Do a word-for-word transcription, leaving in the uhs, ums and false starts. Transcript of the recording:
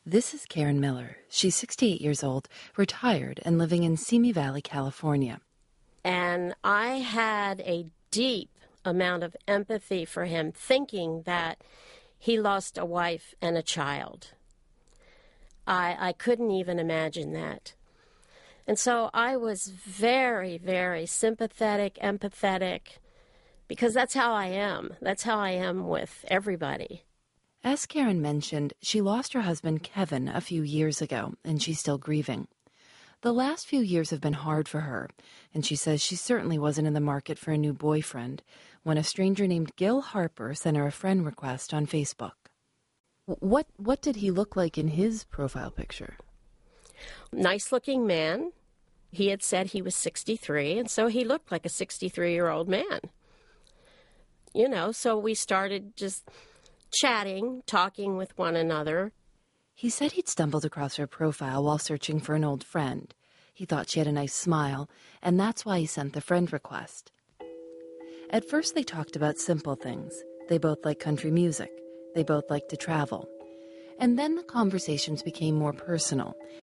This is Karen Miller. She's sixty-eight years old, retired, and living in Simi Valley, California. And I had a deep amount of empathy for him, thinking that he lost a wife and a child. I, I couldn't even imagine that. And so I was very, very sympathetic, empathetic, because that's how I am. That's how I am with everybody. As Karen mentioned, she lost her husband, Kevin, a few years ago, and she's still grieving. The last few years have been hard for her, and she says she certainly wasn't in the market for a new boyfriend when a stranger named Gil Harper sent her a friend request on Facebook. What what did he look like in his profile picture? Nice-looking man. He had said he was sixty-three, and so he looked like a sixty-three-year-old man. You know, so we started just chatting, talking with one another. He said he'd stumbled across her profile while searching for an old friend. He thought she had a nice smile, and that's why he sent the friend request. At first they talked about simple things. They both like country music. They both like to travel. And then the conversations became more personal,